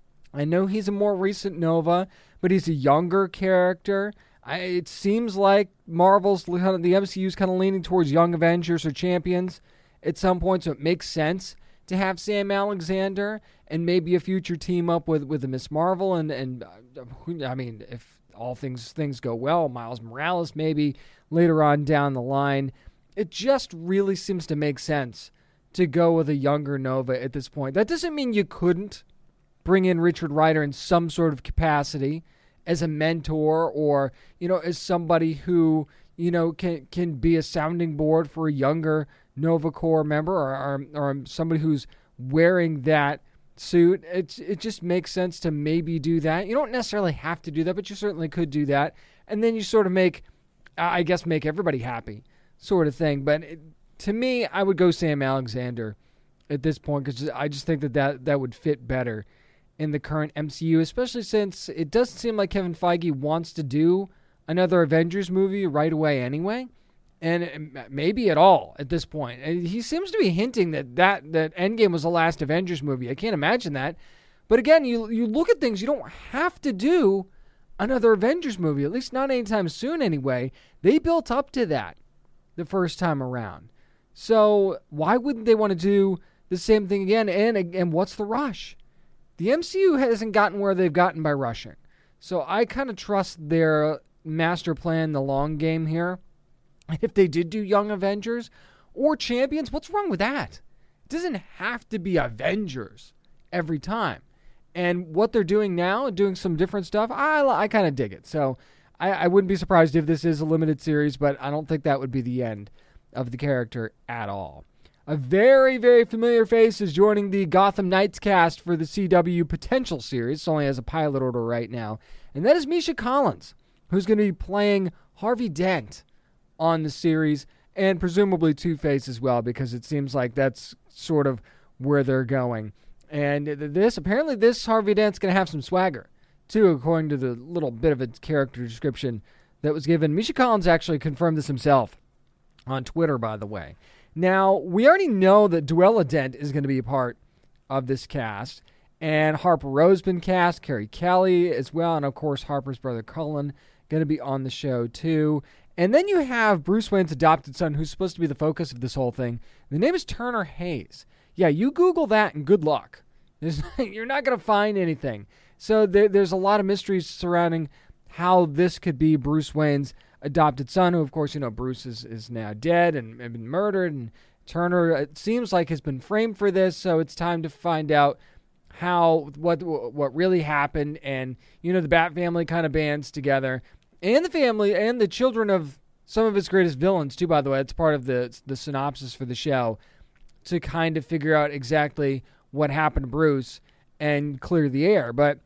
I know he's a more recent Nova, but he's a younger character. I, it seems like Marvel's, the M C U's kind of leaning towards Young Avengers or Champions at some point, so it makes sense to have Sam Alexander and maybe a future team up with, with the Miss Marvel and, and uh, I mean, if all things things go well, Miles Morales maybe later on down the line. It just really seems to make sense to go with a younger Nova at this point. That doesn't mean you couldn't bring in Richard Rider in some sort of capacity as a mentor or, you know, as somebody who, you know, can can be a sounding board for a younger Nova Corps member or, or, or somebody who's wearing that suit. It's, it just makes sense to maybe do that. You don't necessarily have to do that, but you certainly could do that. And then you sort of make, I guess, make everybody happy sort of thing. But it, to me, I would go Sam Alexander at this point because I just think that, that that would fit better in the current M C U, especially since it doesn't seem like Kevin Feige wants to do another Avengers movie right away anyway, and maybe at all at this point. He seems to be hinting that, that, that Endgame was the last Avengers movie. I can't imagine that. But again, you you look at things, you don't have to do another Avengers movie, at least not anytime soon anyway. They built up to that the first time around. So why wouldn't they want to do the same thing again? And, and what's the rush? The M C U hasn't gotten where they've gotten by rushing. So I kind of trust their master plan, the long game here. If they did do Young Avengers or Champions, what's wrong with that? It doesn't have to be Avengers every time. And what they're doing now, doing some different stuff, I, I kind of dig it. So I, I wouldn't be surprised if this is a limited series, but I don't think that would be the end of the character at all. A very, very familiar face is joining the Gotham Knights cast for the C W Potential series. It only has a pilot order right now. And that is Misha Collins, who's going to be playing Harvey Dent on the series, and presumably Two-Face as well, because it seems like that's sort of where they're going. And this, apparently this Harvey Dent's going to have some swagger, too, according to the little bit of a character description that was given. Misha Collins actually confirmed this himself on Twitter, by the way. Now, we already know that Duella Dent is going to be a part of this cast, and Harper Rowe's been cast, Carrie Kelly as well, and of course Harper's brother Cullen going to be on the show too. And then you have Bruce Wayne's adopted son, who's supposed to be the focus of this whole thing. The name is Turner Hayes. Yeah, you Google that and good luck. There's, you're not going to find anything. So there, there's a lot of mysteries surrounding how this could be Bruce Wayne's adopted son, who, of course, you know, Bruce is, is now dead and, and been murdered. And Turner, it seems like, has been framed for this. So it's time to find out how, what, what really happened. And, you know, the Bat family kind of bands together. And the family and the children of some of its greatest villains, too, by the way. It's part of the the synopsis for the show, to kind of figure out exactly what happened to Bruce and clear the air. But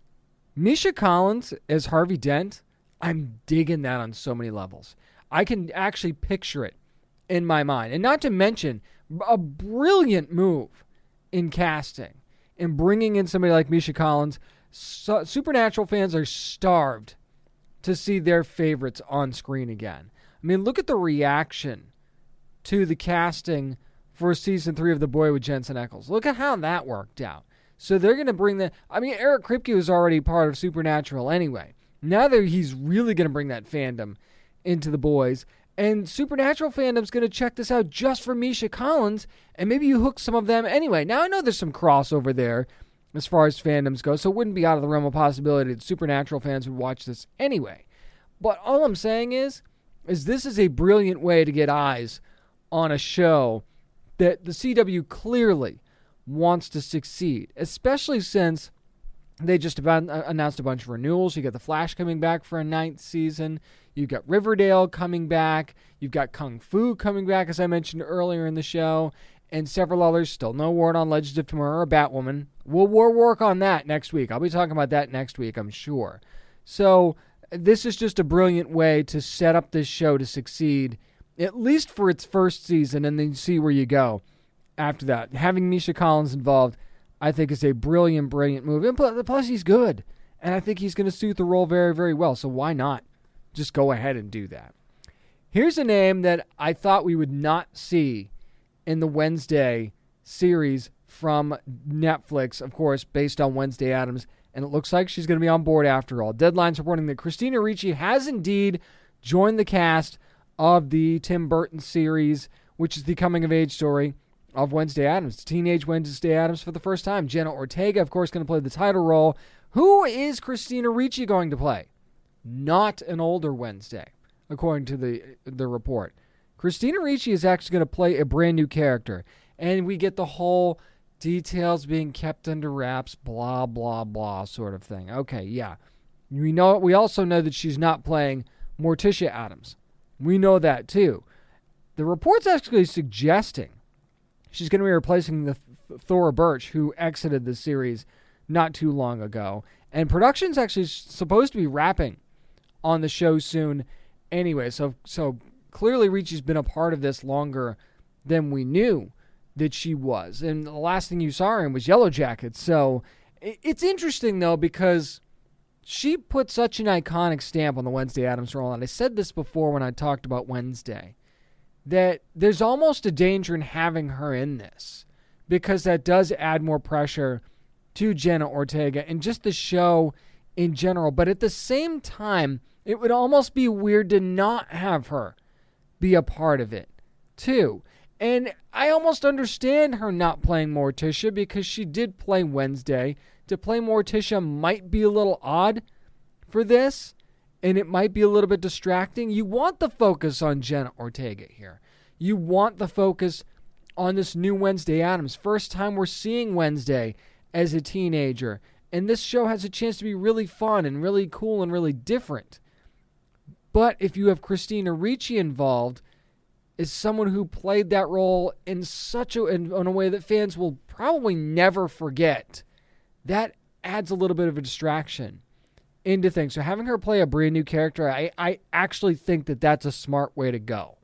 Misha Collins as Harvey Dent, I'm digging that on so many levels. I can actually picture it in my mind. And not to mention, a brilliant move in casting and bringing in somebody like Misha Collins. So, Supernatural fans are starved to see their favorites on screen again. I mean, look at the reaction to the casting for season three of The Boy with Jensen Ackles. Look at how that worked out. So they're going to bring the... I mean, Eric Kripke was already part of Supernatural anyway. Now that he's really going to bring that fandom into The Boys. And Supernatural fandom's going to check this out just for Misha Collins, and maybe you hook some of them anyway. Now, I know there's some crossover there as far as fandoms go, so it wouldn't be out of the realm of possibility that Supernatural fans would watch this anyway. But all I'm saying is, is this is a brilliant way to get eyes on a show that the C W clearly wants to succeed, especially since they just about announced a bunch of renewals. You got The Flash coming back for a ninth season. You've got Riverdale coming back. You've got Kung Fu coming back, as I mentioned earlier in the show, and several others. Still no word on Legends of Tomorrow or Batwoman. We'll, we'll work on that next week. I'll be talking about that next week, I'm sure. So this is just a brilliant way to set up this show to succeed, at least for its first season, and then see where you go after that. Having Misha Collins involved, I think, is a brilliant, brilliant move. And plus, he's good. And I think he's going to suit the role very, very well. So why not just go ahead and do that? Here's a name that I thought we would not see in the Wednesday series from Netflix, of course, based on Wednesday Addams. And it looks like she's going to be on board after all. Deadline's reporting that Christina Ricci has indeed joined the cast of the Tim Burton series, which is the coming-of-age story of Wednesday Addams. Teenage Wednesday Addams for the first time. Jenna Ortega, of course, going to play the title role. Who is Christina Ricci going to play? Not an older Wednesday, according to the the report. Christina Ricci is actually going to play a brand new character, and we get the whole details being kept under wraps, blah, blah, blah sort of thing. Okay, yeah. We know. We also know that she's not playing Morticia Addams. We know that, too. The report's actually suggesting she's going to be replacing the Th- Thora Birch, who exited the series not too long ago. And production's actually supposed to be wrapping on the show soon anyway. So so clearly Ricci's been a part of this longer than we knew that she was. And the last thing you saw her in was Yellow Jackets. So it's interesting, though, because she put such an iconic stamp on the Wednesday Addams role. And I said this before when I talked about Wednesday, that there's almost a danger in having her in this, because that does add more pressure to Jenna Ortega and just the show in general. But at the same time, it would almost be weird to not have her be a part of it, too. And I almost understand her not playing Morticia, because she did play Wednesday. To play Morticia might be a little odd for this, and it might be a little bit distracting. You want the focus on Jenna Ortega here. You want the focus on this new Wednesday Addams. First time we're seeing Wednesday as a teenager. And this show has a chance to be really fun and really cool and really different. But if you have Christina Ricci involved as someone who played that role in such a in, in a way that fans will probably never forget, that adds a little bit of a distraction into things. So having her play a brand new character, I, I actually think that that's a smart way to go.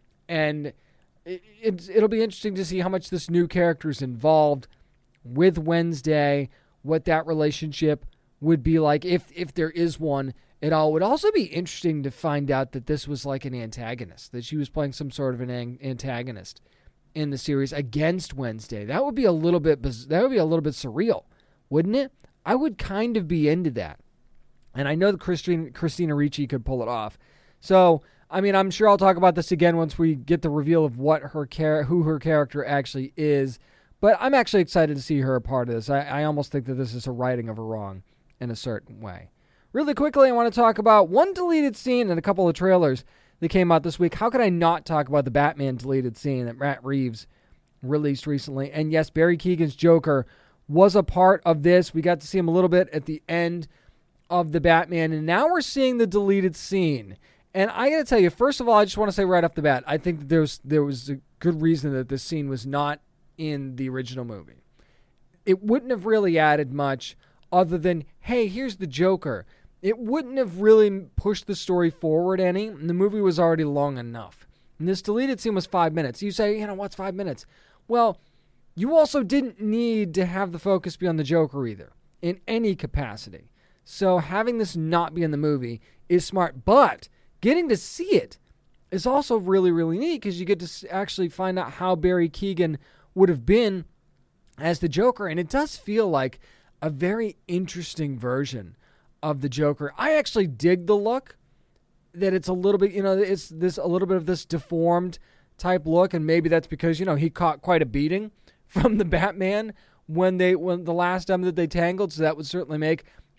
And it, it's, it'll be interesting to see how much this new character is involved with Wednesday, what that relationship would be like, if if there is one at all. It would also be interesting to find out that this was like an antagonist, that she was playing some sort of an an- antagonist in the series against Wednesday. That would be a little bit that would be a little bit surreal, wouldn't it? I would kind of be into that. And I know that Christine, Christina Ricci could pull it off. So, I mean, I'm sure I'll talk about this again once we get the reveal of what her char- who her character actually is. But I'm actually excited to see her a part of this. I, I almost think that this is a righting of her wrong in a certain way. Really quickly, I want to talk about one deleted scene and a couple of trailers that came out this week. How could I not talk about the Batman deleted scene that Matt Reeves released recently? And yes, Barry Keoghan's Joker was a part of this. We got to see him a little bit at the end of the Batman, and now we're seeing the deleted scene. And I got to tell you, first of all, I just want to say right off the bat, I think that there was, there was a good reason that this scene was not in the original movie. It wouldn't have really added much other than, hey, here's the Joker. It wouldn't have really pushed the story forward any, and the movie was already long enough. And this deleted scene was five minutes. You say, you know, what's five minutes? Well, you also didn't need to have the focus be on the Joker either, in any capacity. So having this not be in the movie is smart, but getting to see it is also really, really neat, because you get to actually find out how Barry Keoghan would have been as the Joker, and it does feel like a very interesting version of the Joker. I actually dig the look, that it's a little bit, you know, it's this a little bit of this deformed type look, and maybe that's because, you know, he caught quite a beating from the Batman when they when the last time that they tangled, so that would certainly make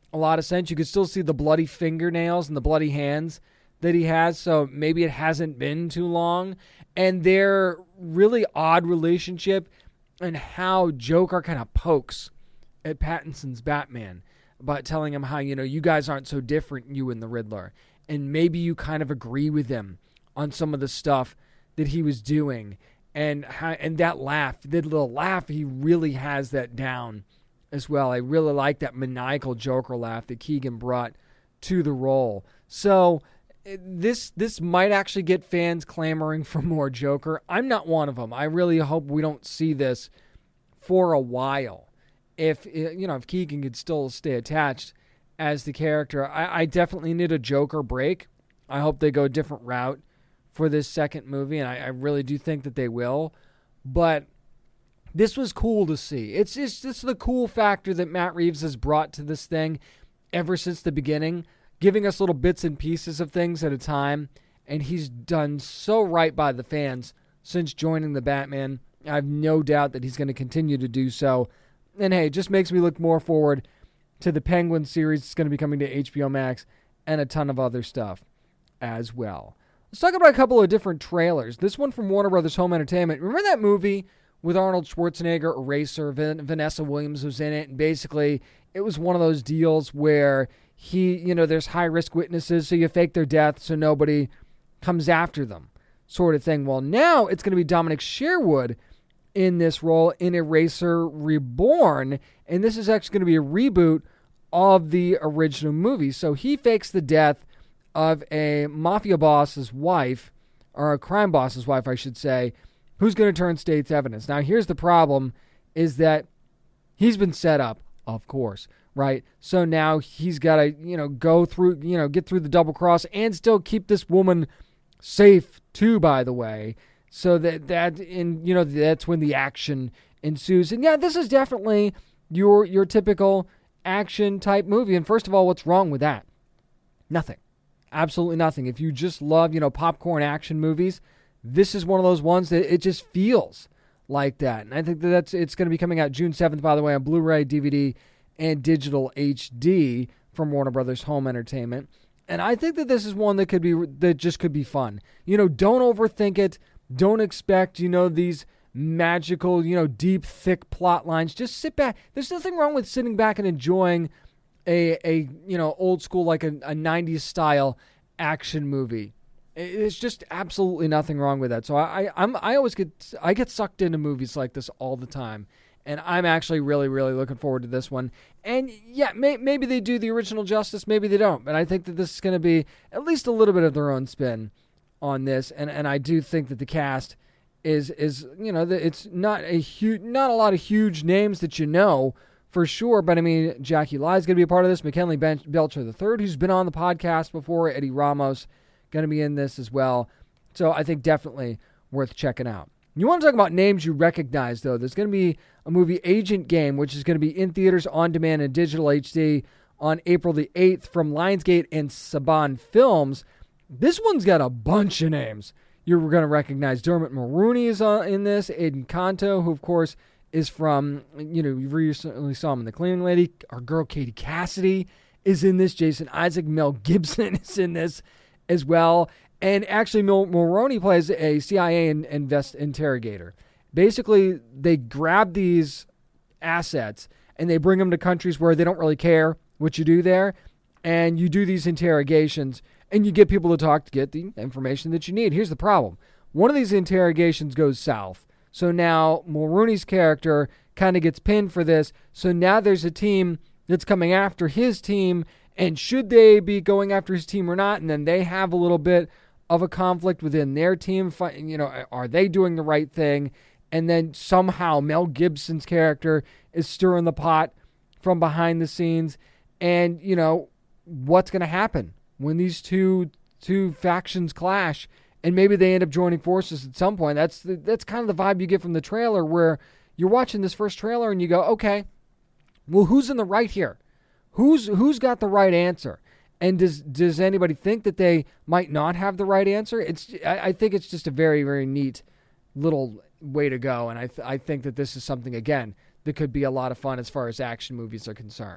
a lot of sense. You could still see the bloody fingernails and the bloody hands that he has, so maybe it hasn't been too long. And their really odd relationship and how Joker kind of pokes at Pattinson's Batman about telling him how, you know, you guys aren't so different, you and the Riddler. And maybe you kind of agree with him on some of the stuff that he was doing. And how, and that laugh, that little laugh, he really has that down as well. I really like that maniacal Joker laugh that Keegan brought to the role. So this this might actually get fans clamoring for more Joker. I'm not one of them. I really hope we don't see this for a while. If you know, if Keegan could still stay attached as the character, I, I definitely need a Joker break. I hope they go a different route for this second movie, and I, I really do think that they will. But this was cool to see. It's just it's the cool factor that Matt Reeves has brought to this thing ever since the beginning, giving us little bits and pieces of things at a time, and he's done so right by the fans since joining the Batman. I have no doubt that he's going to continue to do so. And hey, it just makes me look more forward to the Penguin series that's going to be coming to H B O Max and a ton of other stuff as well. Let's talk about a couple of different trailers. This one from Warner Brothers Home Entertainment. Remember that movie with Arnold Schwarzenegger, Eraser? Van- Vanessa Williams was in it, and basically it was one of those deals where he, you know, there's high-risk witnesses, so you fake their death so nobody comes after them, sort of thing. Well, now it's going to be Dominic Sherwood in this role in Eraser Reborn, and this is actually going to be a reboot of the original movie. So he fakes the death of a mafia boss's wife, or a crime boss's wife, I should say, who's going to turn state's evidence. Now, here's the problem, is that he's been set up, of course, right? So now he's got to, you know, go through, you know, get through the double cross and still keep this woman safe, too, by the way. So that, that and you know, that's when the action ensues. And yeah, this is definitely your your typical action type movie. And first of all, what's wrong with that? Nothing. Absolutely nothing. If you just love, you know, popcorn action movies, this is one of those ones that it just feels like that. And I think that that's it's going to be coming out June seventh, by the way, on Blu-ray, D V D, and digital H D from Warner Brothers Home Entertainment. And I think that this is one that could be that just could be fun. You know, don't overthink it. Don't expect, you know, these magical, you know, deep, thick plot lines. Just sit back. There's nothing wrong with sitting back and enjoying a, a you know, old school, like a, a nineties style action movie. It's just absolutely nothing wrong with that. So I, I, I'm, I always get, I get sucked into movies like this all the time. And I'm actually really, really looking forward to this one. And yeah, may, maybe they do the original justice, maybe they don't. But I think that this is going to be at least a little bit of their own spin on this, and and I do think that the cast is is you know it's not a huge, not a lot of huge names that you know for sure, but I mean Jackie Lai is going to be a part of this. McKinley ben- Belcher the third, who's been on the podcast before, Eddie Ramos, going to be in this as well. So I think definitely worth checking out. You want to talk about names you recognize, though? There's going to be a movie, Agent Game, which is going to be in theaters, on demand, and digital H D on April the eighth from Lionsgate and Saban Films. This one's got a bunch of names you're going to recognize. Dermot Mulroney is uh, in this. Aiden Canto, who, of course, is from, you know, you recently saw him in The Cleaning Lady. Our girl Katie Cassidy is in this. Jason Isaac, Mel Gibson is in this as well. And actually, Mul- Mulroney plays a C I A in- invest interrogator. Basically, they grab these assets and they bring them to countries where they don't really care what you do there. And you do these interrogations, and you get people to talk to get the information that you need. Here's the problem. One of these interrogations goes south. So now Mulroney's character kind of gets pinned for this. So now there's a team that's coming after his team, and should they be going after his team or not? And then they have a little bit of a conflict within their team. You know, are they doing the right thing? And then somehow Mel Gibson's character is stirring the pot from behind the scenes. And, you know, what's going to happen when these two two factions clash, and maybe they end up joining forces at some point? That's the, that's kind of the vibe you get from the trailer, where you're watching this first trailer and you go, okay, well, who's in the right here? Who's who's got the right answer? And does does anybody think that they might not have the right answer? It's I, I think it's just a very, very neat little way to go, and I th- I think that this is something, again, that could be a lot of fun as far as action movies are concerned.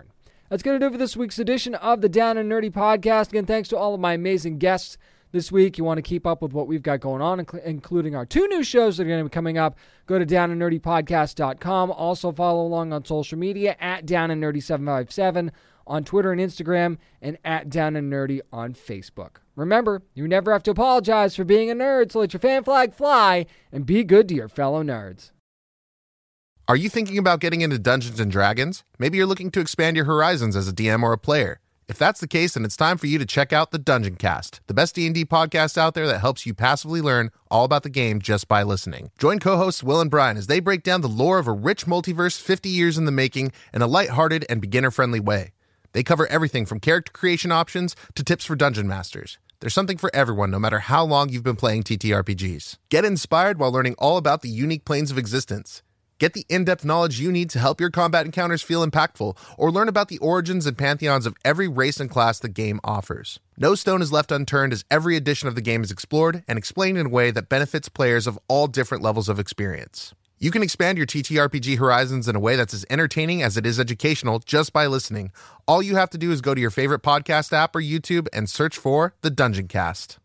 That's going to do it for this week's edition of the Down and Nerdy Podcast. Again, thanks to all of my amazing guests this week. You want to keep up with what we've got going on, including our two new shows that are going to be coming up. Go to down and nerdy podcast dot com. Also follow along on social media at down and nerdy seven five seven on Twitter and Instagram, and at Down and Nerdy on Facebook. Remember, you never have to apologize for being a nerd, so let your fan flag fly and be good to your fellow nerds. Are you thinking about getting into Dungeons and Dragons? Maybe you're looking to expand your horizons as a D M or a player. If that's the case, then it's time for you to check out the Dungeon Cast, the best D and D podcast out there that helps you passively learn all about the game just by listening. Join co-hosts Will and Brian as they break down the lore of a rich multiverse fifty years in the making in a lighthearted and beginner-friendly way. They cover everything from character creation options to tips for dungeon masters. There's something for everyone, no matter how long you've been playing T T R P Gs. Get inspired while learning all about the unique planes of existence. Get the in-depth knowledge you need to help your combat encounters feel impactful, or learn about the origins and pantheons of every race and class the game offers. No stone is left unturned as every edition of the game is explored and explained in a way that benefits players of all different levels of experience. You can expand your T T R P G horizons in a way that's as entertaining as it is educational just by listening. All you have to do is go to your favorite podcast app or YouTube and search for The Dungeon Cast.